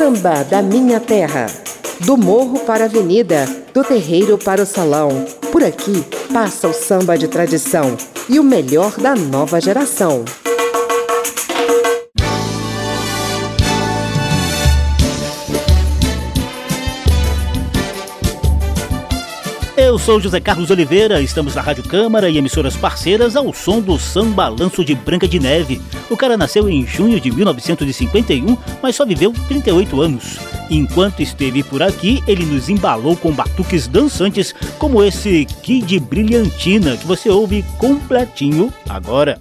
Samba da minha terra. Do morro para a avenida, do terreiro para o salão. Por aqui passa o samba de tradição e o melhor da nova geração. Eu sou José Carlos Oliveira, estamos na Rádio Câmara e emissoras parceiras ao som do Sambalanço de Branca de Neve. O cara nasceu em junho de 1951, mas só viveu 38 anos. Enquanto esteve por aqui, ele nos embalou com batuques dançantes como esse Kid Brilhantina, que você ouve completinho agora.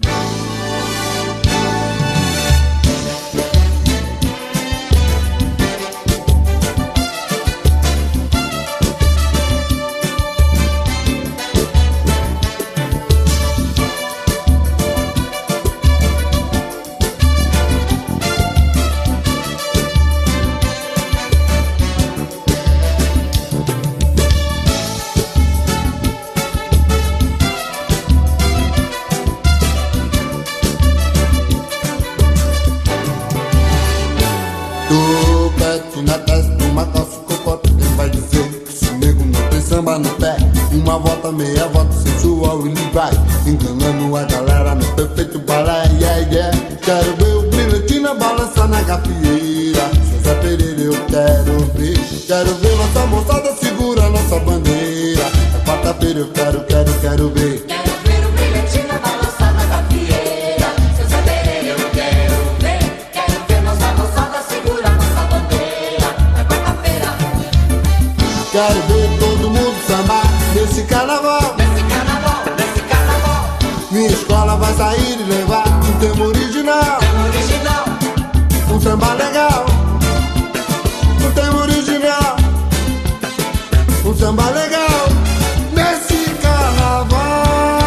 Uma volta, meia volta, sensual ele vai enganando a galera no perfeito balé, yeah, yeah. Quero ver o brilhantina balançar na gafieira. José Pereira eu quero ver. Quero ver nossa moçada segurar nossa bandeira. É quarta-feira eu quero ver. Quero ver o brilhantina balançar na gafieira. José Pereira eu quero ver. Quero ver nossa moçada segurar nossa bandeira. É quarta-feira. Quero ver todo mundo sambar nesse carnaval, minha escola vai sair e levar um tema original, um samba legal, um tema original, um samba legal, nesse carnaval.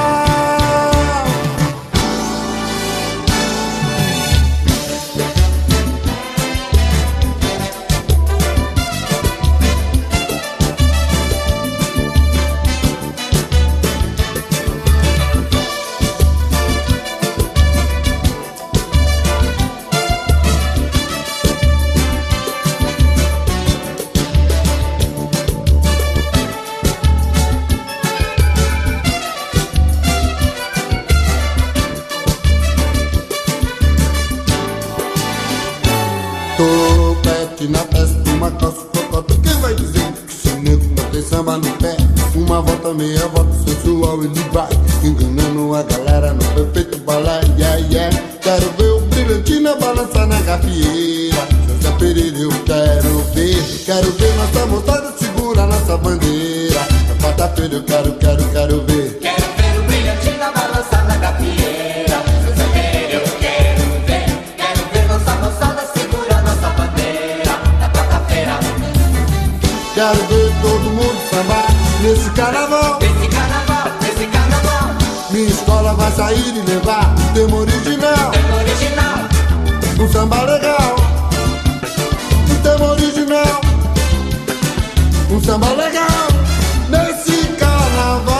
Na festa, uma calça cocota. Quem vai dizer que seu nego não tem samba no pé? Uma volta, meia volta, sensual ele vai enganando a galera no perfeito balé, yeah, yeah. Quero ver o brilhantina balançar na gafieira. José Pereira eu quero ver. Quero ver nossa moçada segurar nossa bandeira. É quarta-feira eu quero ver. Quero ver o brilhantina balançar na gafieira. José Pereira eu quero ver. Quero ver nossa moçada segurar nossa bandeira. Quero ver todo mundo sambar nesse carnaval, minha escola vai sair e levar um tema original, um samba legal, um tema original, um samba legal, nesse carnaval.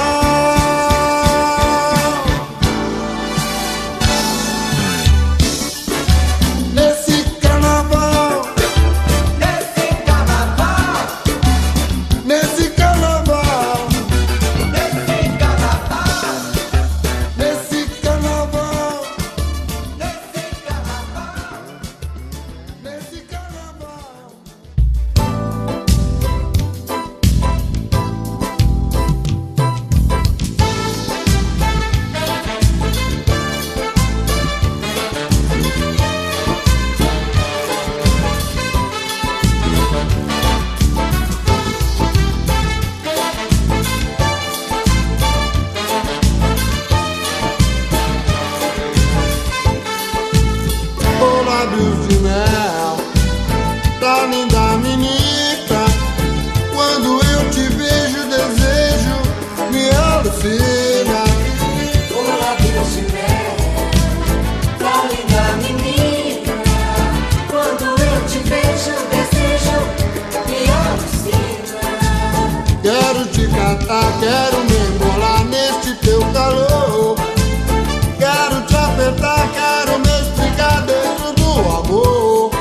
Lábios de mel, tá linda menina. Quando eu te vejo, desejo me alucina. Oh, lábios de mel, tá linda menina. Quando eu te vejo, desejo me alucina. Quero te cantar, quero me embolar neste teu calor. Quero te apertar, quero me explicar dentro do amor.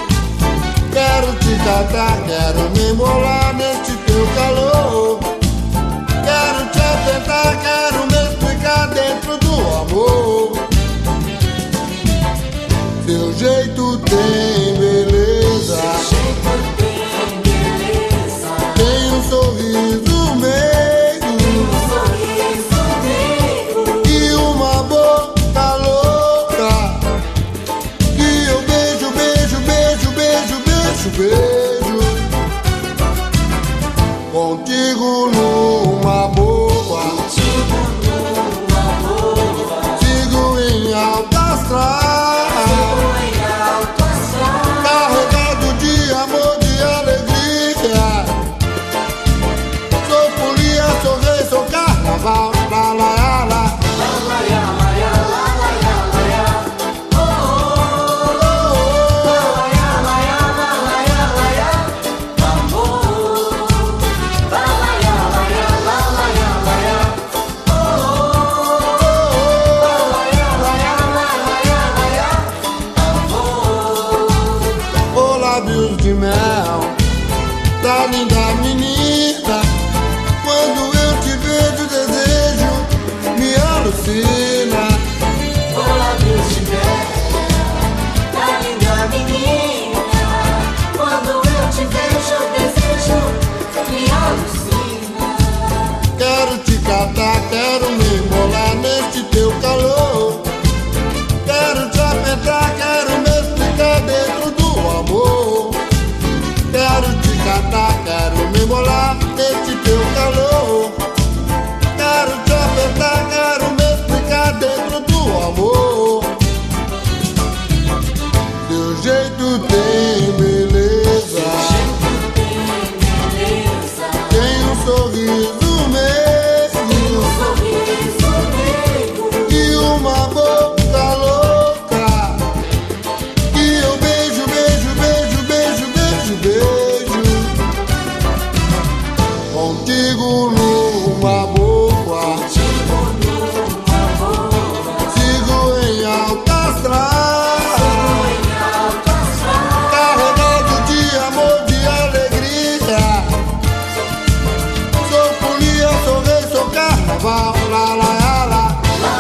catar, quero me embolar neste teu calor. Quero te apertar, quero me explicar dentro do amor. Seu jeito tem beleza, tem um sorriso meigo e uma boca louca que eu beijo, beijo, beijo, beijo, beijo, beijo. Contigo numa boa, sigo em alta astral, carregado de amor, de alegria. Sou folia, sou rei, sou carnaval. La la la la. Oh, lábios de mel da linda menina. Quando eu te vejo, o desejo me alucina. Oh, lábios de mel da linda menina. Quando eu te vejo, o desejo me alucina. Quero te catar, quero me embolar neste teu calor. Quero te apertar, quero me explicar dentro do amor. Quero te catar, quero me embolar neste teu calor. Quero te apertar, quero me explicar dentro do amor. Teu jeito tem beleza, tem um sorriso meigo e uma boca louca que eu beijo, beijo, beijo, beijo, beijo, beijo. Contigo numa boa, sigo em alta astral, carregado de amor, de alegria. Sou folia, sou rei, sou carnaval. La la la la.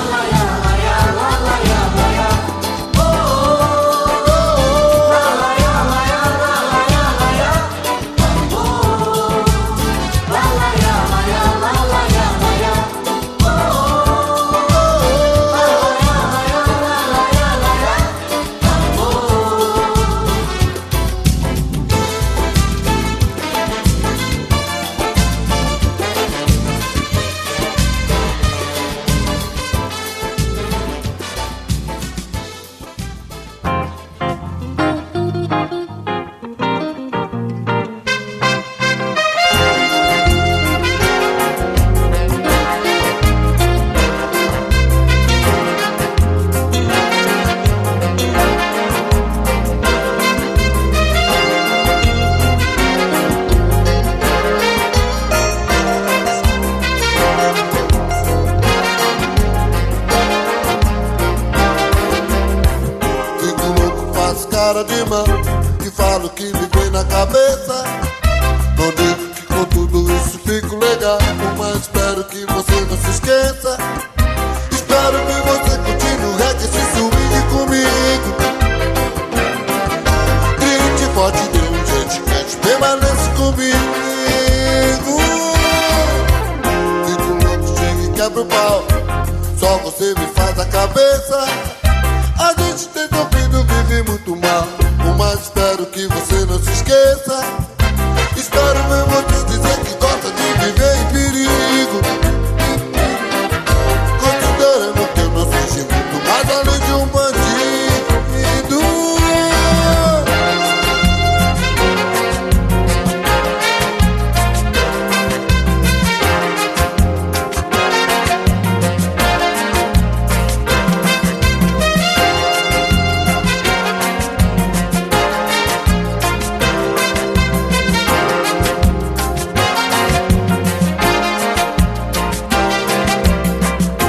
Fico louco, faço cara de mão e falo que me vem na cabeça. Não digo que com tudo isso fico legal, mas espero que você não se esqueça. Espero que você continue que se sumir comigo. Grite forte, dê um jeito quente, permanece comigo. Fico louco, chega e quebra o pau, só você me faz a cabeça. A gente tem sofrido, vive muito mal, mas espero que você não se esqueça. Espero ver você dizer que gosta de viver em perigo, considerando que eu não seja muito mais além de um bandido.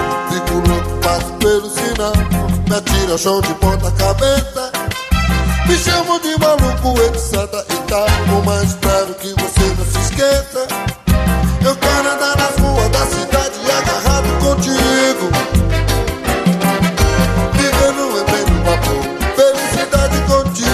Me atira ao chão de ponta cabeça, me Me chamo de maluco, etc e tal, mas espero que você não se esqueça. Eu quero andar nas ruas da cidade agarrado contigo, vivendo em meio do vapor, felicidade contigo.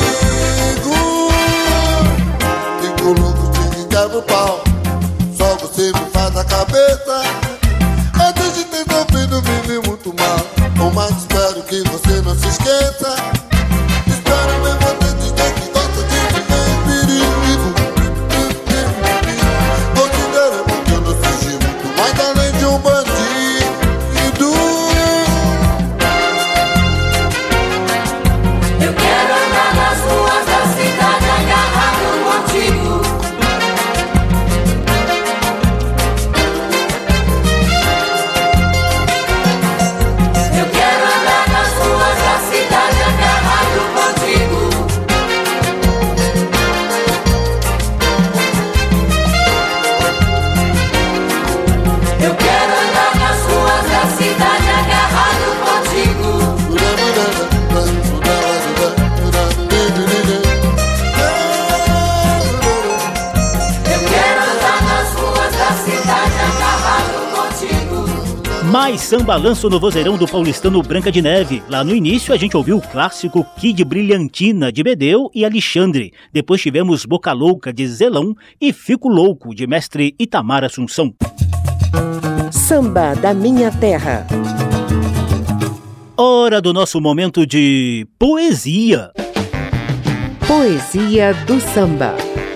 Fico louco, te quebra o pau, só você me faz a cabeça. Antes de ter sofrido, vivi muito mal, mas espero que você não se esqueça. Espero ver você dizer que gosta de viver em perigo. Considerando que eu não fugi muito mais além de um bandido. Eu quero andar nas ruas da cidade agarrado contigo. Eu quero andar nas ruas da cidade agarrado contigo. Eu quero andar nas ruas da cidade agarrado contigo. Eu quero andar nas ruas da cidade agarrado contigo. Mais sambalanço no vozeirão do paulistano Branca de Neve. Lá no início a gente ouviu o clássico Kid Brilhantina de Bedeu e Alexandre. Depois tivemos Boca Louca de Zelão e Fico Louco de mestre Itamar Assunção. Samba da Minha Terra. Hora do nosso momento de poesia. Poesia do samba.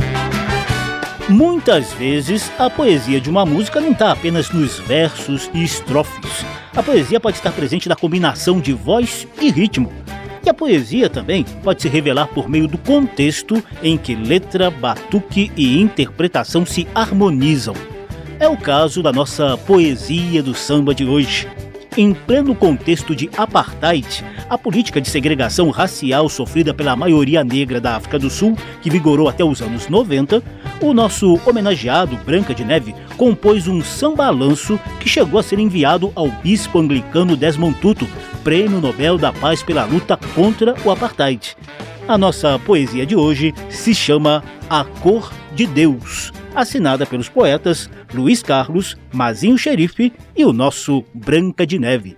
Muitas vezes a poesia de uma música não está apenas nos versos e estrofes. A poesia pode estar presente na combinação de voz e ritmo. E a poesia também pode se revelar por meio do contexto em que letra, batuque e interpretação se harmonizam. É o caso da nossa poesia do samba de hoje. Em pleno contexto de apartheid, a política de segregação racial sofrida pela maioria negra da África do Sul, que vigorou até os anos 90, o nosso homenageado Branca de Neve compôs um sambalanço que chegou a ser enviado ao bispo anglicano Desmond Tutu, Prêmio Nobel da Paz pela luta contra o apartheid. A nossa poesia de hoje se chama A Cor de Deus, assinada pelos poetas Luiz Carlos, Mazinho Xerife e o nosso Branca de Neve.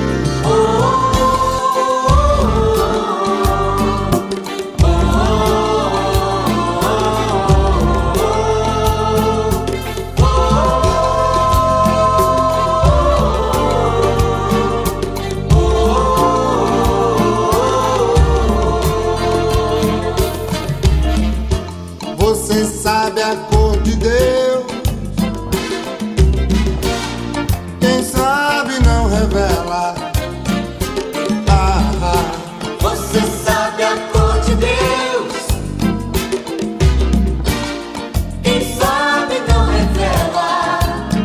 Você sabe a cor de Deus, quem sabe não revela. Você sabe a cor de Deus, quem sabe não revela.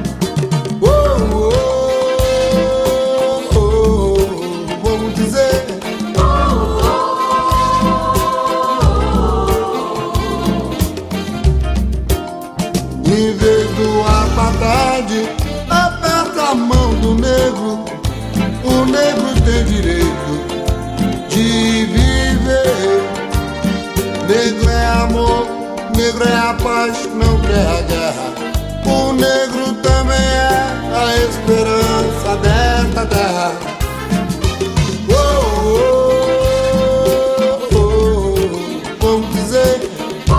Vamos dizer. Em vez do apartheid, aperta a mão do negro. O negro tem direito de viver. Negro é amor, negro é a paz, não quer a guerra. O negro também é a esperança desta terra. Vamos dizer.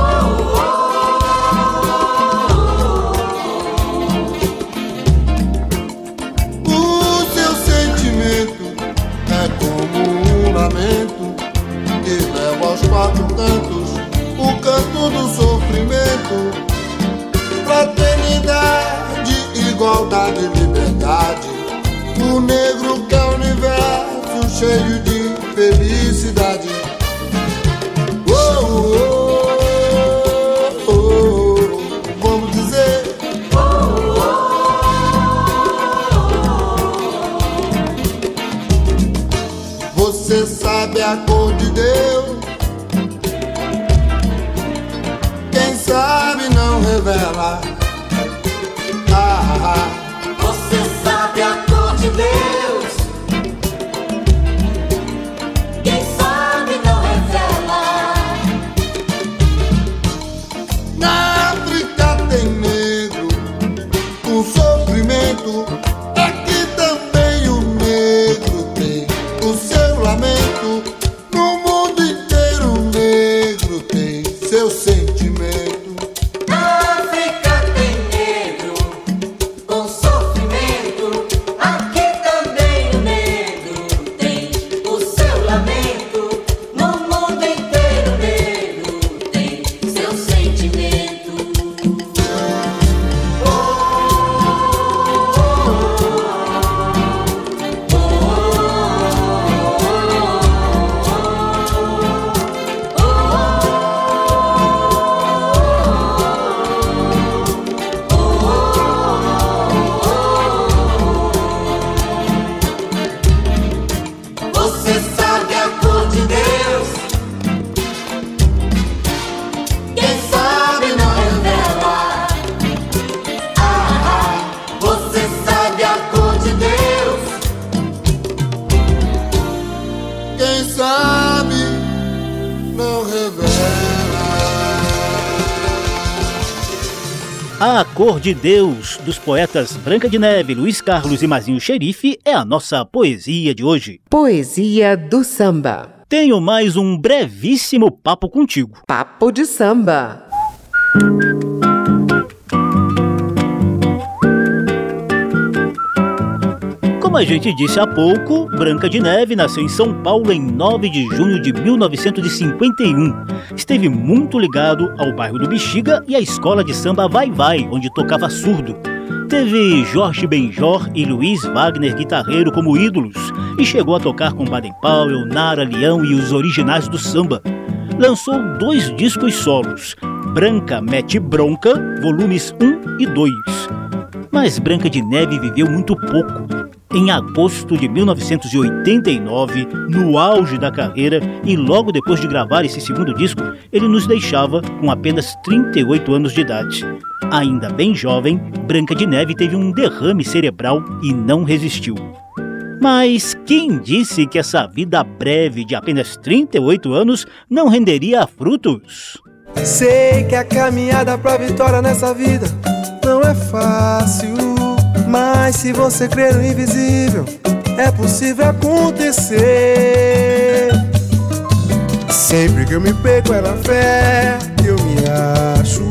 O seu sentimento é como um lamento que leva aos quatro cantos o canto do sofrimento. Fraternidade, igualdade, liberdade. O negro quer o universo cheio de felicidade. Vamos dizer. Você sabe a cor de Deus, quem sabe não revela. Você sabe a cor de Deus, quem sabe não revela. A Cor de Deus, dos poetas Branca de Neve, Luiz Carlos e Mazinho Xerife, é a nossa poesia de hoje. Poesia do samba. Tenho mais um brevíssimo papo contigo. Papo de samba. Como a gente disse há pouco, Branca de Neve nasceu em São Paulo em 9 de junho de 1951. Esteve muito ligado ao bairro do Bexiga e à escola de samba Vai Vai, onde tocava surdo. Teve Jorge Benjor e Luiz Wagner Guitarreiro como ídolos e chegou a tocar com Baden Powell, Nara Leão e os originais do samba. Lançou 2 discos solos, Branca Mete Bronca, volumes 1 e 2. Mas Branca de Neve viveu muito pouco. Em agosto de 1989, no auge da carreira e logo depois de gravar esse segundo disco, ele nos deixava com apenas 38 anos de idade. Ainda bem jovem, Branca de Neve teve um derrame cerebral e não resistiu. Mas quem disse que essa vida breve de apenas 38 anos não renderia frutos? Sei que a caminhada pra vitória nessa vida não é fácil, mas se você crer no invisível, é possível acontecer. Sempre que eu me pego é na fé, eu me acho.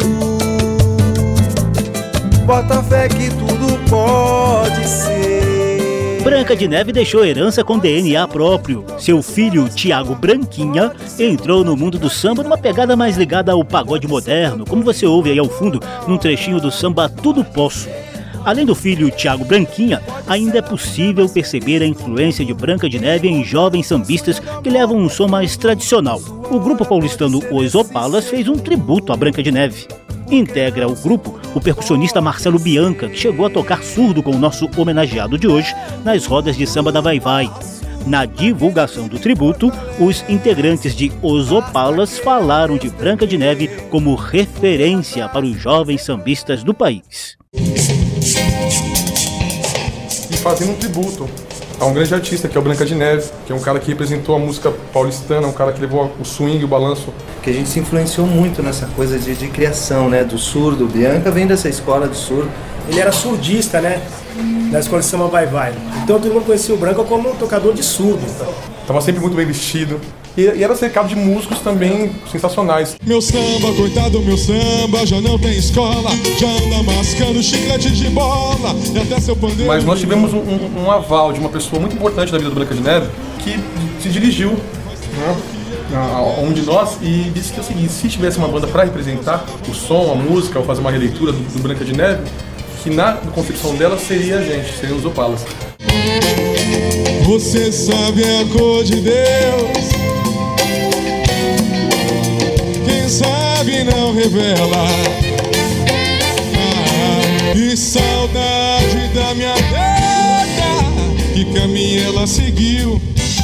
Bota fé que tudo pode ser. Branca de Neve deixou herança com DNA próprio. Seu filho, Tiago Branquinha, entrou no mundo do samba numa pegada mais ligada ao pagode moderno, como você ouve aí ao fundo, num trechinho do samba Tudo Posso. Além do filho Tiago Branquinha, ainda é possível perceber a influência de Branca de Neve em jovens sambistas que levam um som mais tradicional. O grupo paulistano Os Opalas fez um tributo a Branca de Neve. Integra o grupo o percussionista Marcelo Bianca, que chegou a tocar surdo com o nosso homenageado de hoje nas rodas de samba da Vai Vai. Na divulgação do tributo, os integrantes de Os Opalas falaram de Branca de Neve como referência para os jovens sambistas do país. E fazendo um tributo a um grande artista, que é o Branca de Neve, que é um cara que representou a música paulistana, um cara que levou o swing, o balanço. Que a gente se influenciou muito nessa coisa de criação, né, do surdo. O Bianca vem dessa escola de surdo. Ele era surdista, né, da escola de samba Vai Vai. Então todo mundo conhecia o Branca como um tocador de surdo. Tava sempre muito bem vestido. E era cercado de músicos também sensacionais. Meu samba, coitado, meu samba, já não tem escola, já anda mascando chiclete de bola, e até seu pandeiro... Mas nós tivemos um aval de uma pessoa muito importante da vida do Branca de Neve, que se dirigiu, né, a um de nós e disse que é o seguinte: se tivesse uma banda para representar o som, a música, ou fazer uma releitura do Branca de Neve, que na concepção dela seria a gente, seriam os Opalas. Você sabe a cor de Deus, quem sabe não revela. E saudade da minha terra, que caminho ela seguiu.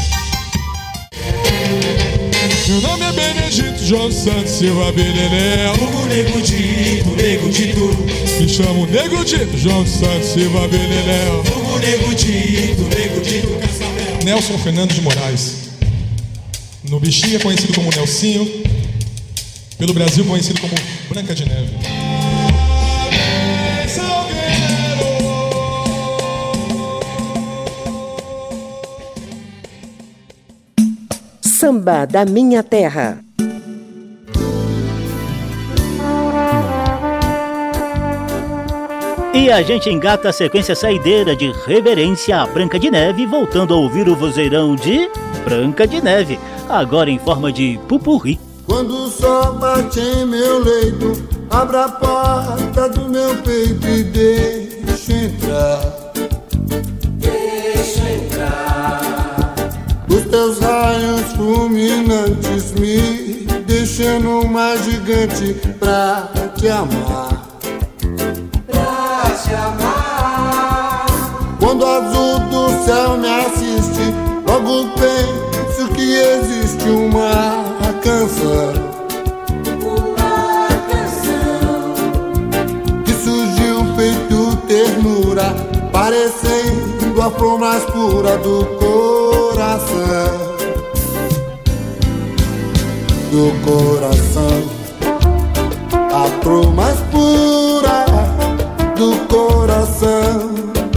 Meu nome é Benedito João Santos Silva Beleléu. O Nego Dito, Nego Dito. Me chamo Nego Dito João Santos Silva Beleléu. O Nego Dito, Nego Dito Cascavel. Nelson Fernando de Moraes. No Bexiga conhecido como Nelsinho. Pelo Brasil conhecido como Branca de Neve. Samba da Minha Terra. E a gente engata a sequência saideira de reverência a Branca de Neve, voltando a ouvir o vozeirão de Branca de Neve, agora em forma de pupurri. Quando o sol bate em meu leito, abra a porta do meu peito e deixa entrar. Deixa entrar. Os teus raios fulminantes me deixando mais gigante pra te amar. Pra te amar. Quando o azul do céu me assiste, logo penso que existe uma canção. Uma canção que surgiu feito ternura, parecendo a flor mais pura do coração. Do coração, a flor mais pura do coração,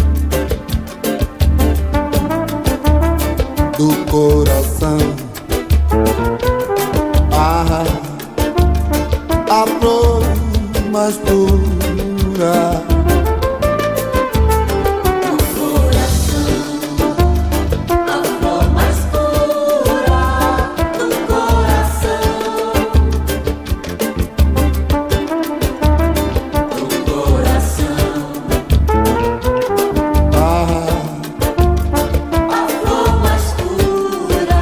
do coração. Ah, a flor mais pura do coração, a flor mais pura do coração, do coração. Ah, a flor mais pura.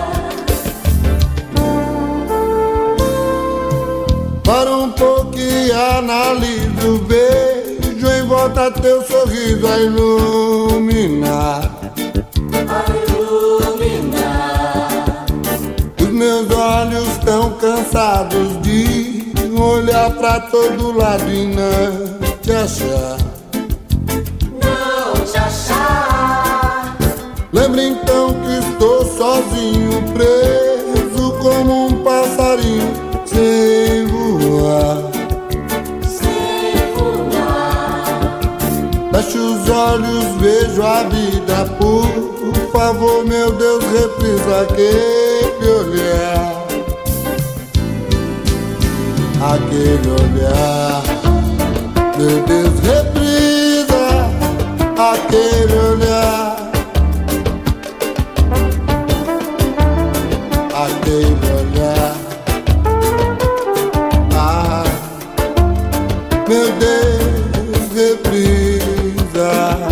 para um pouco e analiso o beijo em volta teu sorriso a iluminar, A iluminar. os meus olhos tão cansados de olhar pra todo lado e não te achar. Não te achar. Lembra então que estou sozinho, preso como um passarinho sem voar. Sem voar. Fecho os olhos, vejo a vida, por favor, meu Deus, reprisa aquele olhar. Aquele olhar, meu Deus, reprisa aquele olhar. Aquele olhar, ah, meu Deus, reprisa.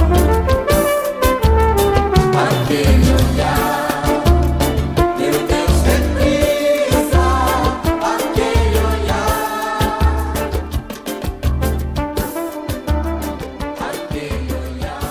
Aquele olhar, meu Deus, reprisa. Aquele olhar, aquele olhar.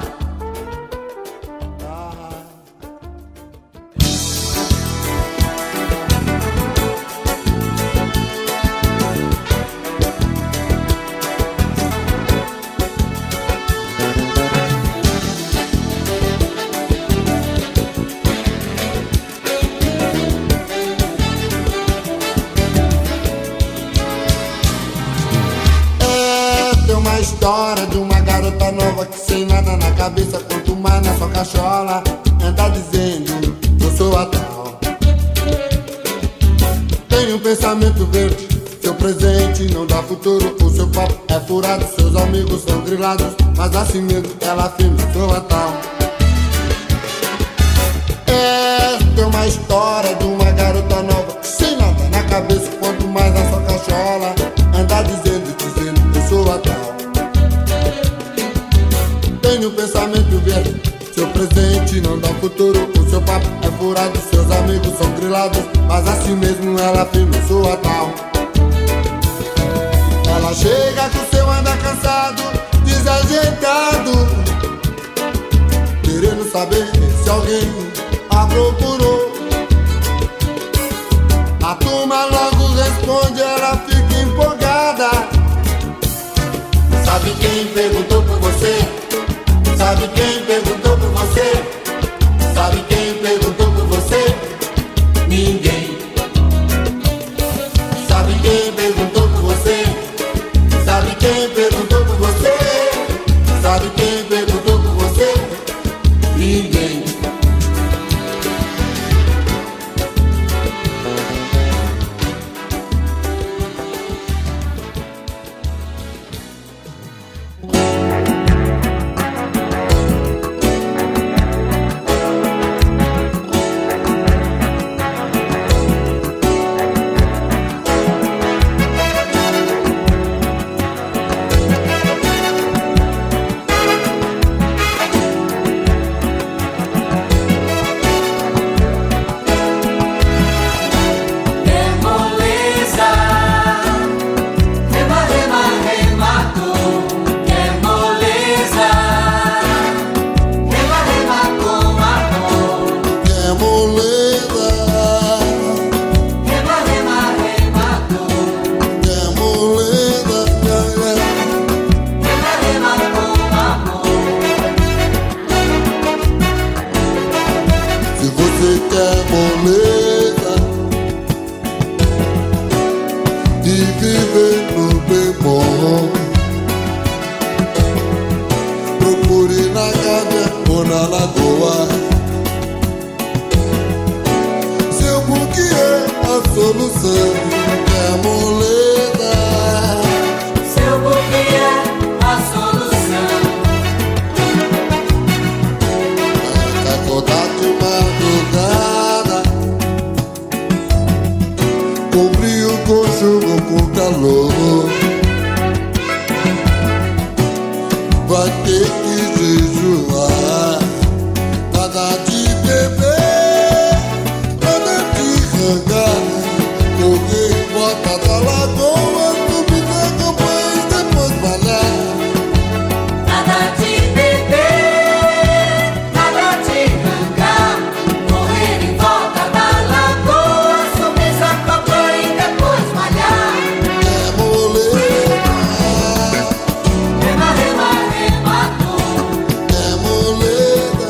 Tem uma história de uma garota nova que sem nada na cabeça, quanto mais na sua cachola, anda dizendo, eu sou a tal. Tem um pensamento verde, seu presente não dá futuro, o seu papo é furado, seus amigos são grilados, mas assim mesmo ela afirma, eu sou a tal. Tem uma história de uma garota nova que sem nada na cabeça, quanto mais na sua cachola, anda dizendo, eu sou a tal. Tenho um pensamento verde, seu presente não dá futuro, o seu papo é furado, seus amigos são grilados, mas assim mesmo ela afirma, eu sou a tal. Ela chega com seu andar cansado, desajeitado, querendo saber se alguém a procurou. A turma logo responde, ela fica empolgada. Sabe quem perguntou por você? Sabe quem perguntou por você? Sabe quem perguntou por você? Ninguém. Sabe quem perguntou por você? Sabe quem perguntou por você? Sabe quem perguntou por você? Ninguém. falou. Vai ter que jejuar, nada de beber, nada de rangar, correr em volta da lagoa, subir na campanha e depois malhar. Nada de beber, nada de rangar, correr em volta da lagoa, subir na campanha e depois malhar. É moleza, Rema, rema, rematou. é moleza,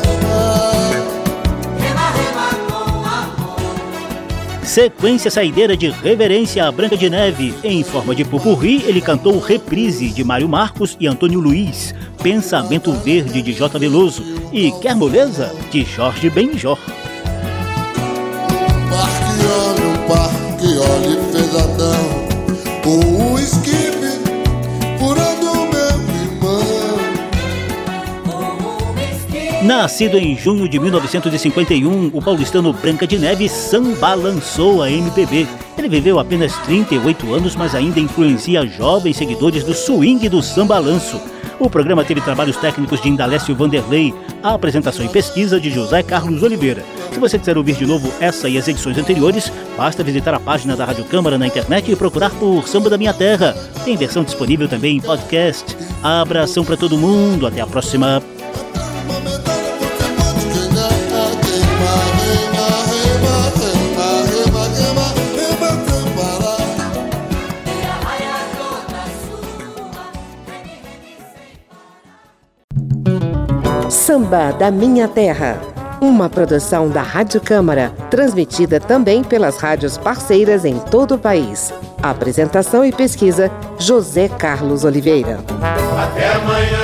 Rema, rema com amor. Sequência saideira de Reverência a Branca de Neve. Em forma de pupurri, ele cantou Reprise, de Mário Marcos e Antônio Luiz, Pensamento Verde, de J. Veloso e Quer Moleza, de Jorge Benjor. parque olhe fez Adão, com o esquife furando meu irmão. Nascido em junho de 1951, o paulistano Branca de Neve sambalançou a MPB. Ele viveu apenas 38 anos, mas ainda influencia jovens seguidores do swing do sambalanço. O programa teve trabalhos técnicos de Indalécio Vanderlei, a apresentação e pesquisa de José Carlos Oliveira. Se você quiser ouvir de novo essa e as edições anteriores, basta visitar a página da Rádio Câmara na internet e procurar por Samba da Minha Terra. Tem versão disponível também em podcast. Abração pra todo mundo, até a próxima. Samba da Minha Terra, uma produção da Rádio Câmara, transmitida também pelas rádios parceiras em todo o país. Apresentação e pesquisa, José Carlos Oliveira. Até amanhã.